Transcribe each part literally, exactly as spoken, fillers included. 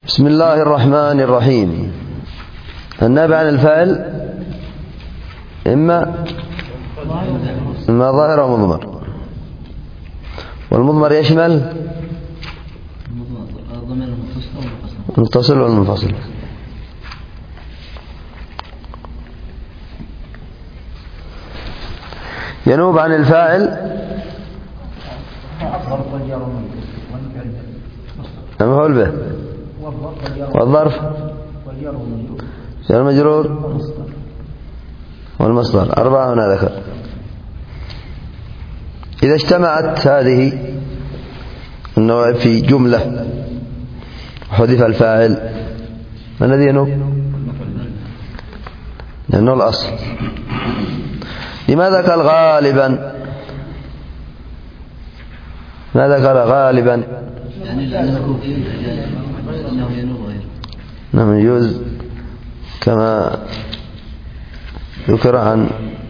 بسم الله الرحمن الرحيم. النائب عن الفاعل إما إما ظاهر أو مضمر، والمضمر يشمل المتصل والمنفصل. ينوب عن الفاعل المفعول به والظرف والمجرور والمصدر. أربعة هنا ذكر. إذا اجتمعت هذه النوع في جملة حذف الفاعل، ما الذي ينوب؟ لأنه الأصل. لماذا قال غالبا؟ ماذا قال غالبا؟ يعني لأنه ينوب غيره. نعم، يجوز كما ذكر عن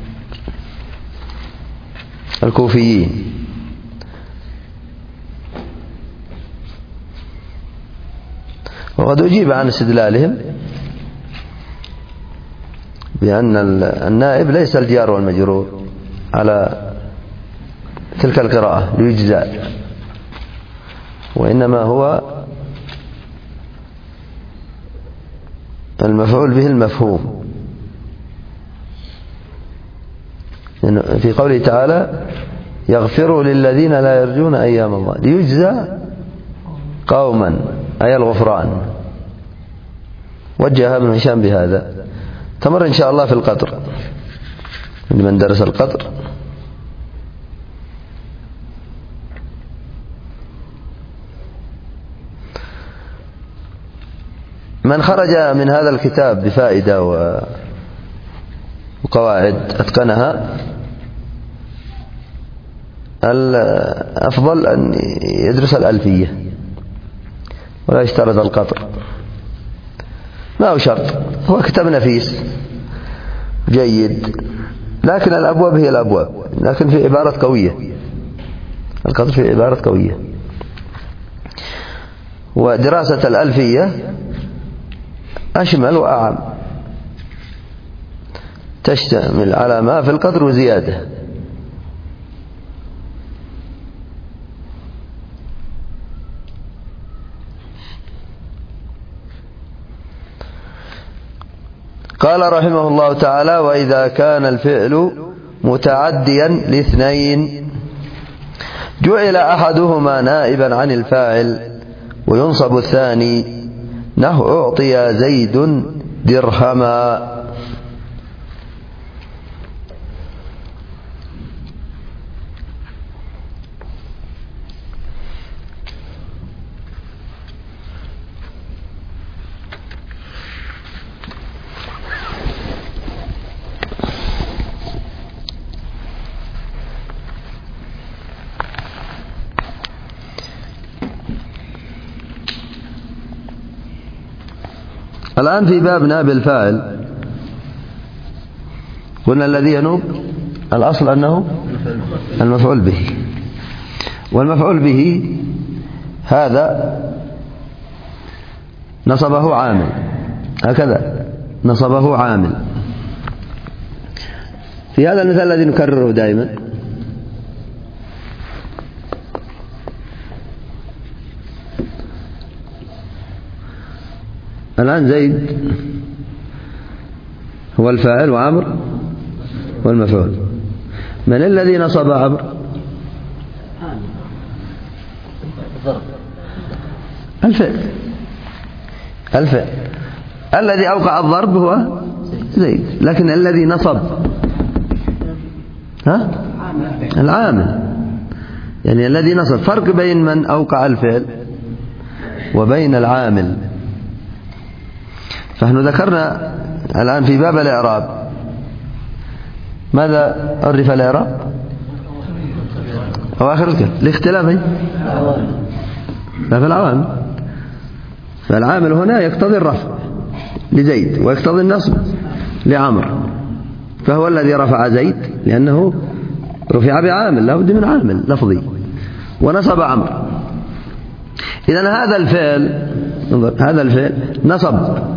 الكوفيين. وقد أجيب عن استدلالهم بأن النائب ليس الجار والمجرور على تلك القراءة ليجزى، وإنما هو المفعول به المفهوم. في قوله تعالى يغفر للذين لا يرجون أيام الله ليجزى قوما، أي الغفران. وجه ابن هشام بهذا، تمر إن شاء الله في القدر لمن درس القدر. من خرج من هذا الكتاب بفائدة وقواعد أتقنها، الأفضل أن يدرس الألفية ولا يشترط القطر. ما هو شرط، هو كتاب نفيس جيد، لكن الأبواب هي الأبواب، لكن في عبارة قوية. القطر في عبارة قوية. ودراسة الألفية أشمل وأعم، تشتمل على ما في القدر وزيادة. قال رحمه الله تعالى: وإذا كان الفعل متعديا لاثنين جعل أحدهما نائبا عن الفاعل وينصب الثاني، نحو أعطي زيد درهما. الآن في باب نائب الفاعل قلنا الذي ينوب الأصل أنه المفعول به، والمفعول به هذا نصبه عامل، هكذا نصبه عامل. في هذا المثال الذي نكرره دائما، الآن زيد هو الفاعل وعمر والمفعول. من الذي نصب عمر؟ الفعل. الفعل الذي أوقع الضرب هو زيد، لكن الذي نصب ها؟ العامل. يعني الذي نصب، فرق بين من أوقع الفعل وبين العامل. فنحن ذكرنا الآن في باب الإعراب ماذا عرف الإعراب؟ أواخر الكلمة لاختلافه لا في العوامل. فالعامل هنا يقتضي الرفع لزيد ويقتضي النصب لعمر، فهو الذي رفع زيد لأنه رفع بعامل، لا بد من عامل لفظي، ونصب عمر. إذن هذا الفعل انظر هذا الفعل نصب،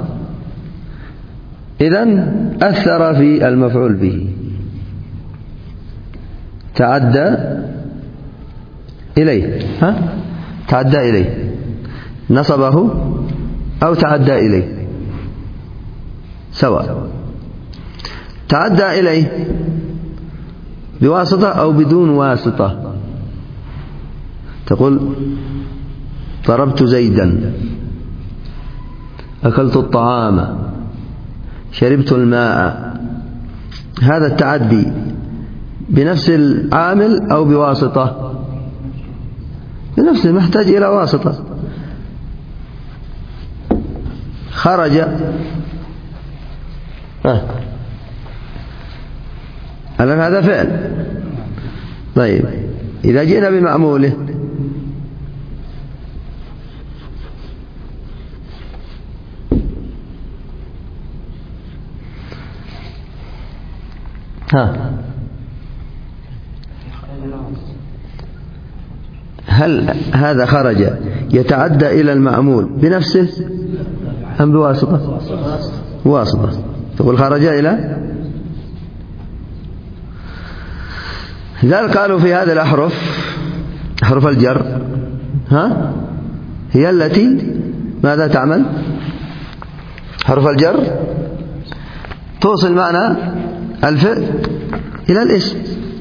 إذن أثر في المفعول به، تعدى إليه، ها؟ تعدى إليه، نصبه أو تعدى إليه سواء. تعدى إليه بواسطة أو بدون واسطة. تقول ضربت زيدا، أكلت الطعام، شربت الماء. هذا التعدي بنفس العامل أو بواسطة؟ بنفسه، محتاج إلى واسطة. خرج، آه. الآن هذا فعل. طيب إذا جئنا بمعموله ها، هل هذا خرج يتعدى إلى المعمول بنفسه أم بواسطة؟ واسطة. تقول خرج إلى، لذلك قالوا في هذه الأحرف، أحرف الجر، ها، هي التي ماذا تعمل؟ حرف الجر توصل معنى الفعل إلى الاسم،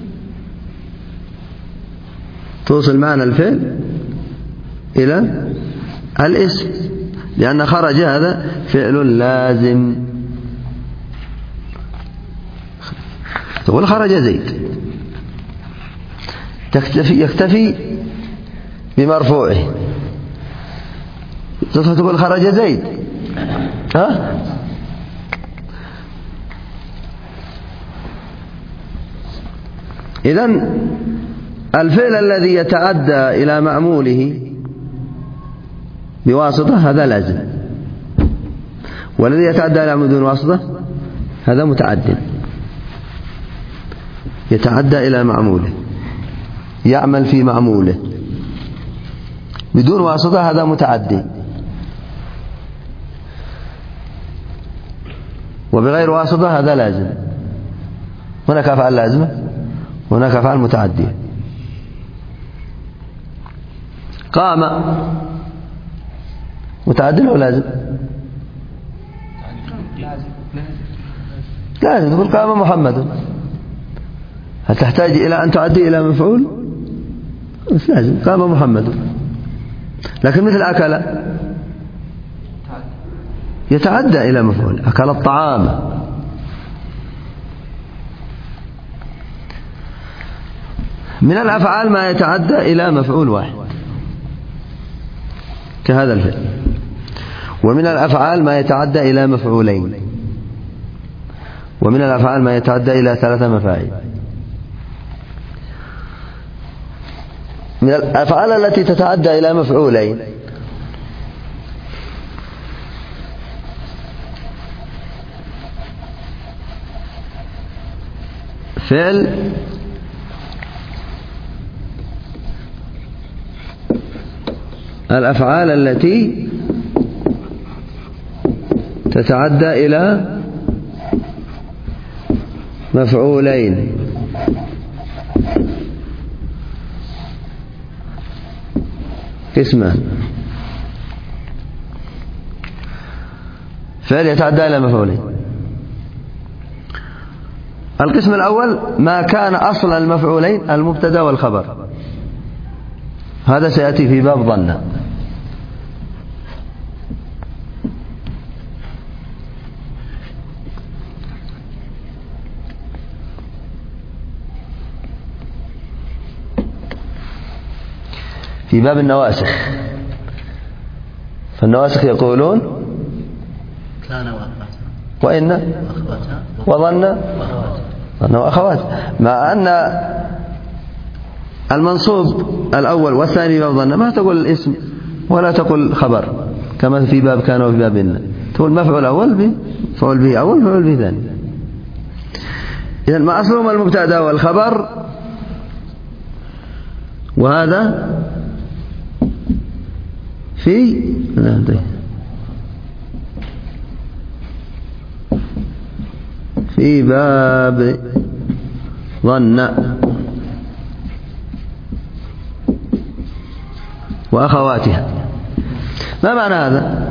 توصل معنى الفعل إلى الاسم، لأن خرج هذا فعل لازم. تقول خرج زيد، تكتفي يكتفي بمرفوعه. تقول خرج زيد، ها؟ إذن الفعل الذي يتعدى إلى معموله بواسطة هذا لازم، والذي يتعدى إلى بدون واسطة هذا متعد، يتعدى إلى معموله، يعمل في معموله بدون واسطة، هذا متعدي. وبغير واسطة هذا لازم. هناك أفعال لازمة، هناك أفعال متعدية. قام متعدي أو لازم؟ لازم. تقول قام محمد، هل تحتاج إلى أن تعدي إلى مفعول؟ مش لازم، قام محمد. لكن مثل أكل يتعدى إلى مفعول، أكل الطعام. من الأفعال ما يتعدى إلى مفعول واحد كهذا الفعل، ومن الأفعال ما يتعدى إلى مفعولين، ومن الأفعال ما يتعدى إلى ثلاثة مفاعيل. من الأفعال التي تتعدى إلى مفعولين فعل الأفعال التي تتعدى إلى مفعولين قسمان. فعل يتعدى إلى مفعولين. القسم الأول ما كان أصل المفعولين المبتدأ والخبر، هذا سيأتي في باب ظن. في باب النواسخ، فالنواسخ يقولون كان وإن وظن وأخوات، مع أن المنصوب الأول والثاني باب ظن ما تقول الاسم ولا تقول خبر كما في باب كان وفي باب إن، تقول مفعول أول مفعول به أول مفعول به ثاني. إذن ما أصلهما المبتدأ والخبر، وهذا في في باب ظن وأخواتها. ما معنى هذا؟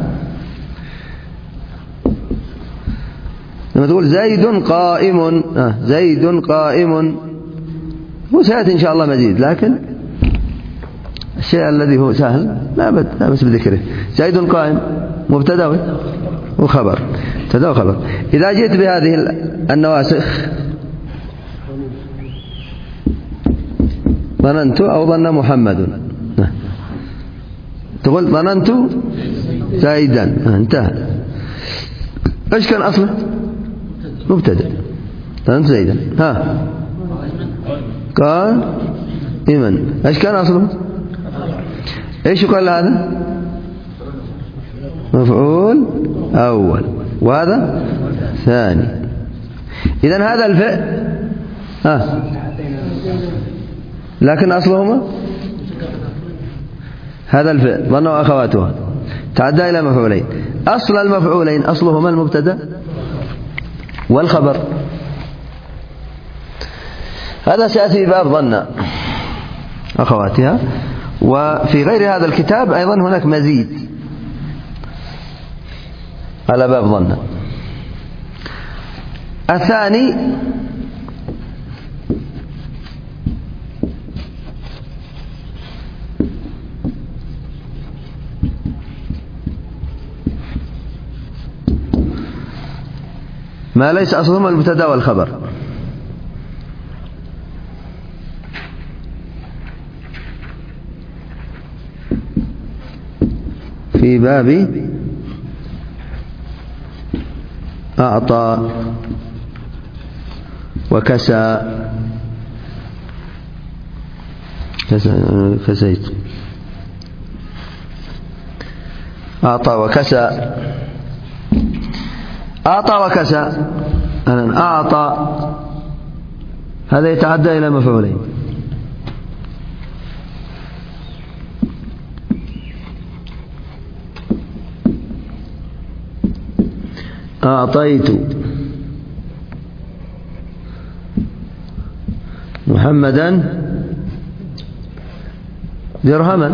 لما تقول زيد قائم، آه زيد قائم، وسيأتي إن شاء الله مزيد، لكن الشيء الذي هو سهل لا بد لا بس بذكره. زيد قائم مبتدا وخبر، مبتدا وخبر. إذا جئت بهذه النواسخ ظننت أو ظن محمد، تقول ظننت زيدا، انتهى. ايش كان اصله؟ مبتدا. ظننت زيدا، ها قال إيمن، ايش كان اصله؟ ايش قال هذا؟ مفعول اول، وهذا ثاني. اذا هذا الفعل ها لكن اصلهما هذا الفعل ظن وأخواتها تعدى إلى مفعولين. أصل المفعولين أصلهما المبتدا والخبر. هذا سيأتي باب ظن أخواتها. وفي غير هذا الكتاب أيضا هناك مزيد على باب ظن. الثاني ما ليس أصلهما المبتدا والخبر. في باب أعطى وكسى كسيت أعطى وكسى. أعطى وكسى أعطى هذا يتعدى إلى مفعولين. أعطيت محمدا درهما.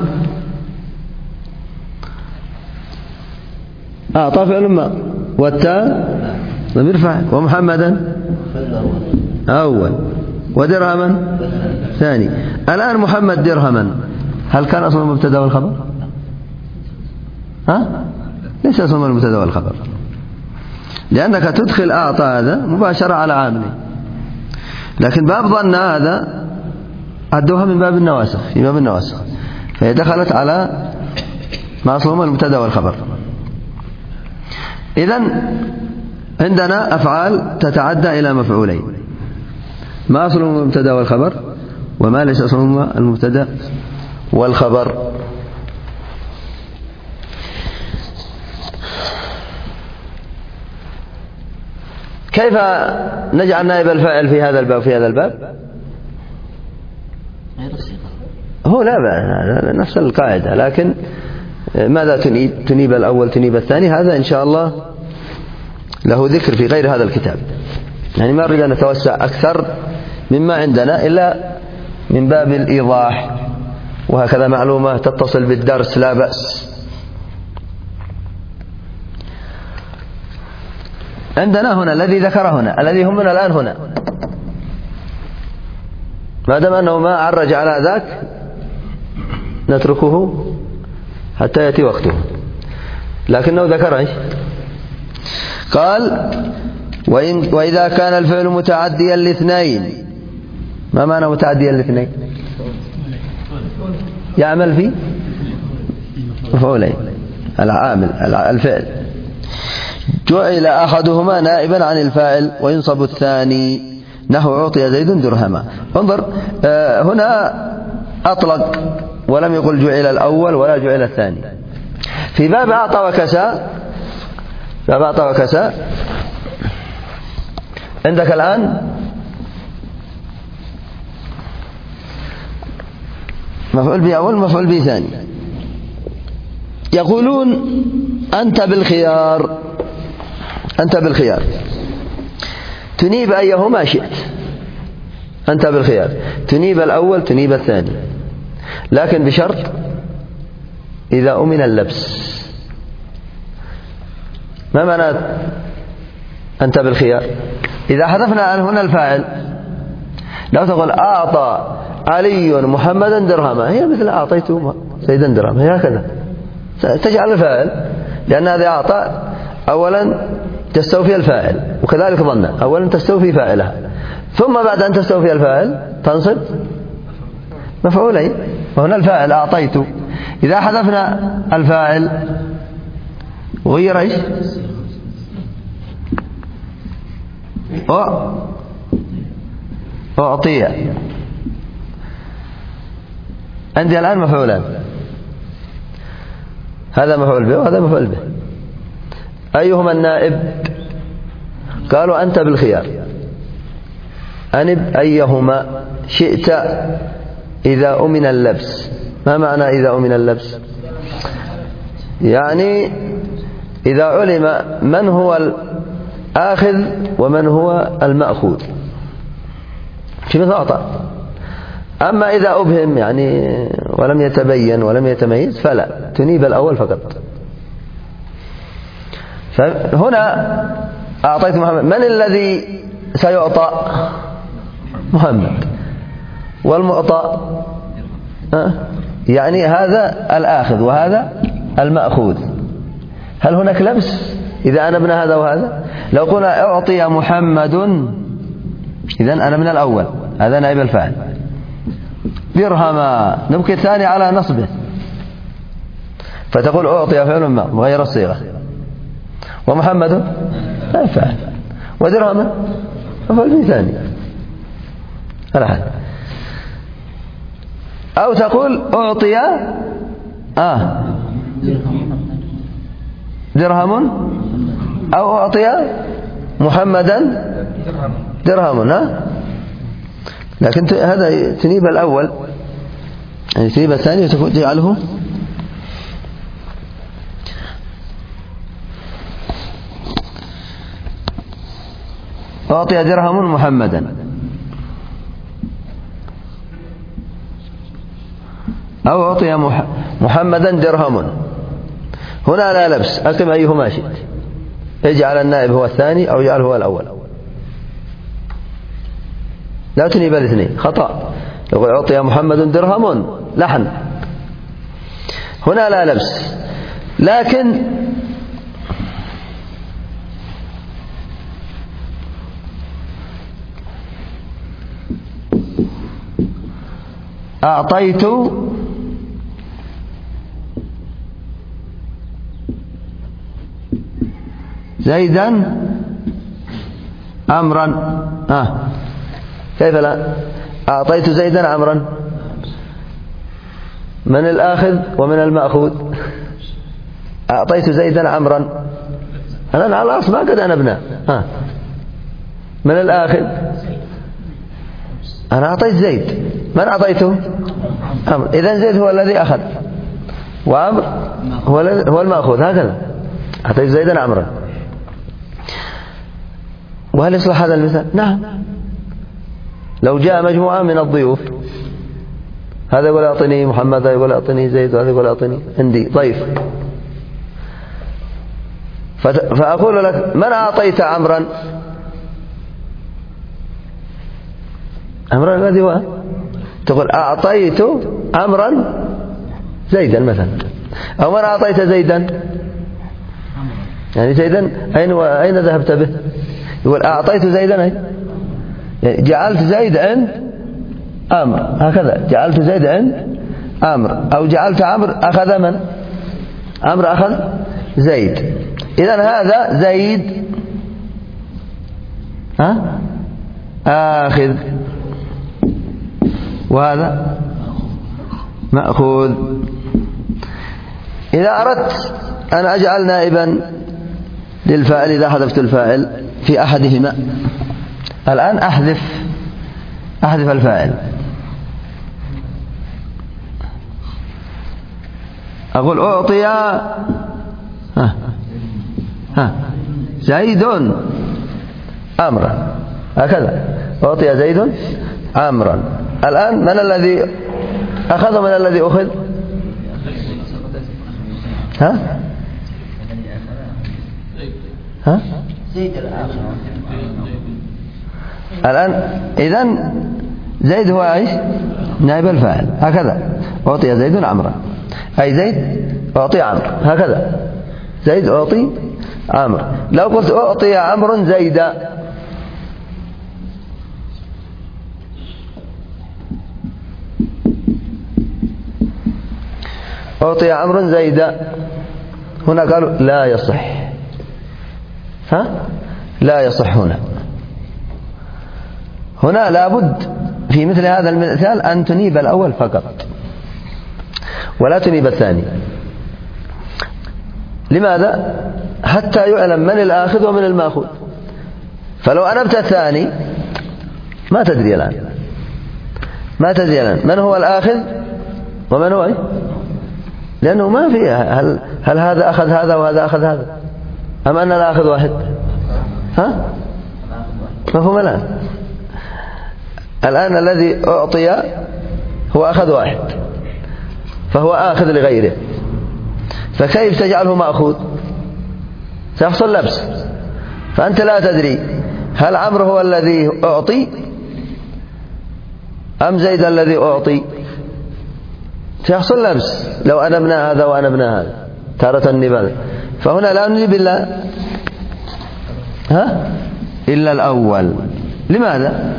أعطى فعل ما والتاء ضمير فاعل، ومحمدا أول ودرهما ثاني. الآن محمد درهما هل كان أصلا المبتدا والخبر؟ ها؟ ليس أصلا المبتدا والخبر، لأنك تدخل أعطى هذا مباشرة على عامله. لكن باب ظن هذا أدوها من باب النواسخ، في باب النواسخ، فهي دخلت على ما أصلهما المبتدا والخبر. إذن عندنا أفعال تتعدى إلى مفعولين، ما أصلهما المبتدا والخبر، وما ليس أصلهما المبتدا والخبر. كيف نجعل نائب الفاعل في هذا الباب في هذا الباب؟ هو لا بأس نفس القاعدة، لكن ماذا تنيب؟ تنيب الأول تنيب الثاني، هذا إن شاء الله له ذكر في غير هذا الكتاب. يعني ما نريد أن نتوسع أكثر مما عندنا إلا من باب الإيضاح، وهكذا معلومة تتصل بالدرس لا بأس. عندنا هنا الذي ذكر هنا، الذي همنا الآن هنا، ما دام أنه ما عرج على ذاك نتركه حتى يأتي وقته. لكنه ذكر ايش؟ قال وإن وإذا كان الفعل متعديا لاثنين. ما معنى متعديا لاثنين؟ يعمل في مفعولين، العامل الفعل، جعل أحدهما نائبا عن الفاعل وينصب الثاني، نحو أعطي زيد درهما. انظر هنا أطلق ولم يقل جعل الأول ولا جعل الثاني. في باب أعطى وكسى، باب أعطى وكسى عندك الآن مفعول به أول مفعول به ثاني. يقولون أنت بالخيار، أنت بالخيار. تنيب أيهما شئت، أنت بالخيار، تنيب الأول تنيب الثاني، لكن بشرط إذا أمن اللبس. ما معنى أنت بالخيار؟ إذا حذفنا هنا الفاعل، لو تقول أعطى علي محمدا درهما، هي مثل أعطيت زيدا درهما، هي هكذا تجعل الفاعل، لأن هذا أعطى أولا تستوفي الفاعل، وكذلك ظن أولا تستوفي فاعلها، ثم بعد أن تستوفي الفاعل تنصب مفعولين، وهنا الفاعل أعطيت. إذا حذفنا الفاعل غير إيش؟ أعطي. عندي الآن مفعولان، هذا مفعول به وهذا مفعول به، أيهما النائب؟ قالوا أنت بالخيار، أنب أيهما شئت إذا أمن اللبس. ما معنى إذا أمن اللبس؟ يعني إذا علم من هو الآخذ ومن هو المأخوذ، في مثل أعطى. أما إذا أبهم يعني ولم يتبين ولم يتميز فلا، تنيب الأول فقط. فهنا أعطيت محمد، من الذي سيعطى؟ محمد. والمعطى أه؟ يعني هذا الآخذ وهذا المأخوذ. هل هناك لبس إذا أنا ابن هذا وهذا؟ لو قلنا أعطي محمد، إذن أنا من الأول، هذا نائب الفاعل. درهما، نبقي الثاني على نصبه، فتقول أعطي فعل ما غير الصيغة، ومحمد لا فعل، ودرهما فعل به ثاني على حال. أو تقول أعطي آه درهم، أو أعطي محمدا درهم، ها؟ لكن هذا تنيب الأول، يعني تنيب الثاني تجعله أعطي درهم محمدا، أو أعطي محمدا درهم. هنا لا لبس، أكتب أيهما شئت، اجعل النائب هو الثاني أو اجعل هو الأول، لا تنيب الاثنين، خطأ. يقول أعطي محمد درهم لحن، هنا لا لبس. لكن أعطيت زيدا أمرا، آه. كيف لا؟ أعطيت زيدا أمرا، من الآخذ ومن المأخوذ؟ أعطيت زيدا أمرا، أنا على الأصل ما قد أنا ابناء، آه. من الآخذ؟ أنا أعطيت زيد، من أعطيته؟ أمر، إذن زيد هو الذي أخذ، وأمر هو هو المأخوذ، هكذا. أعطيت زيدا أمرا. وهل يصلح هذا المثال؟ نعم. لو جاء مجموعة من الضيوف، هذا يقول أعطني محمد، هذا يقول أعطني زيد، وهذا يقول أعطني عندي ضيف، فأقول لك من أعطيت عمرا؟ عمرا الذي هو، تقول أعطيت عمرا زيدا مثلا، أو من أعطيت زيدا؟ يعني زيدا أين أين ذهبت به؟ يقول أعطيت زيدا، أين؟ يعني جعلت زيد عند أمر، هكذا جعلت زيد عند أمر، أو جعلت عمرو أخذ من؟ عمرو أخذ زيد. إذن هذا زيد ها آخذ، وهذا مأخوذ. إذا أردت أن أجعل نائبا للفاعل، إذا حذفت الفاعل في أحدهما، الآن أحذف أحذف الفاعل، أقول أعطي ها ها زيد أمرا، هكذا أعطي زيد عمرا. الآن من الذي أخذ ومن الذي أخذ؟ ها؟ ها؟ الآن إذن زيد هو ايش؟ نائب الفاعل. هكذا أعطي زيد عمرا، أي زيد أعطي عمرو. هكذا زيد أعطي عمرو. لو قلت أعطي عمرو زيدا، أعطي عمرو زيدا، هنا قالوا لا يصح. ها؟ لا يصح هنا. هنا لابد في مثل هذا المثال أن تنيب الأول فقط ولا تنيب الثاني. لماذا؟ حتى يعلم من الآخذ ومن المأخوذ. فلو أنبت الثاني ما تدري الآن، ما تدري الآن من هو الآخذ ومن هو، لأنه ما في هل, هل هذا أخذ هذا وهذا أخذ هذا أم أن الآخذ واحد؟ ها؟ مفهوم الآن؟ الآن الذي أعطي هو أخذ واحد فهو آخذ لغيره، فكيف تجعله مأخوذ؟ سيحصل لبس. فأنت لا تدري هل عمرو هو الذي أعطي أم زيد الذي أعطي، سيحصل لبس لو أنبنا هذا وأنبنا هذا تارة النبال. فهنا لا نجيب إلا ها إلا الأول. لماذا؟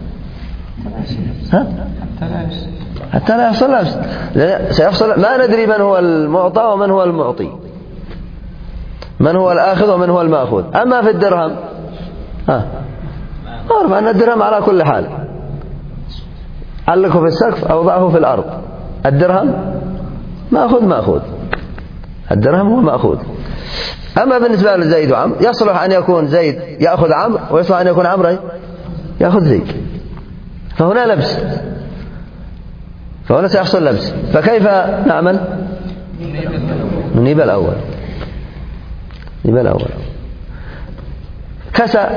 ها؟ حتى لا يحصل لبس. سيحصل ما ندري من هو المعطى ومن هو المعطي، من هو الآخذ ومن هو المأخوذ. أما في الدرهم ها أعرف أن الدرهم على كل حال، علقه في السقف أو ضعه في الأرض، الدرهم مأخوذ مأخوذ، الدرهم هو مأخوذ. أما بالنسبة لزيد وعمر يصلح أن يكون زيد يأخذ عمرو ويصلح أن يكون عمرو يأخذ زيد، فهنا لبس، فهنا سيحصل لبس. فكيف نعمل؟ نجيب الأول، نجيب الأول. كسى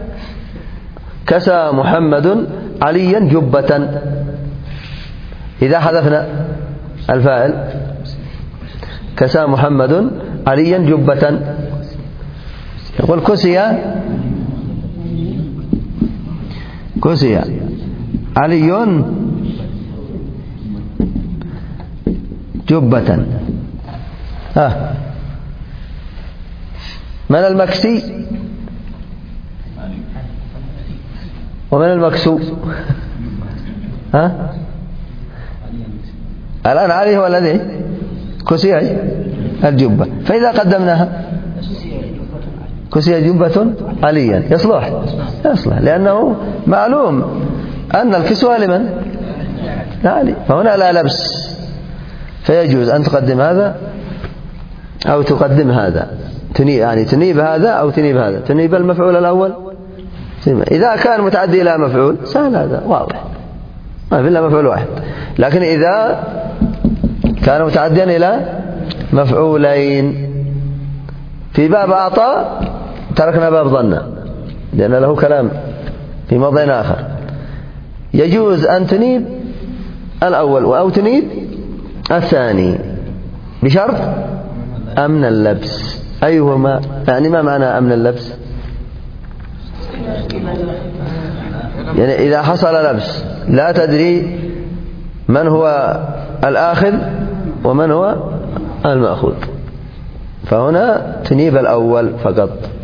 كسى محمد عليا جبة، إذا حذفنا الفاعل كسى محمد عليا جبة، يقول كسي كسي علي جبة. ها من المكسي ومن المكسو؟ ها الآن علي هو الذي كسي الجبة، فإذا قدمناها كسي جبة عليا يصلح يصلح، لأنه معلوم أن الكسوة لمن؟ لعلي، فهنا لا لبس، فيجوز أن تقدم هذا أو تقدم هذا، تنيب يعني تنيب هذا أو تنيب هذا، تنيب المفعول الأول. إذا كان متعدي إلى مفعول سهل، هذا واضح ما في إلا مفعول واحد. لكن إذا كان متعديا إلى مفعولين، في باب أعطى تركنا باب ظن لأن له كلام في موضع آخر. يجوز أن تنيب الأول أو تنيب الثاني بشرط أمن اللبس. أيهما يعني ما معنى أمن اللبس؟ يعني إذا حصل لبس لا تدري من هو الآخذ ومن هو المأخوذ، فهنا تنيب الأول فقط.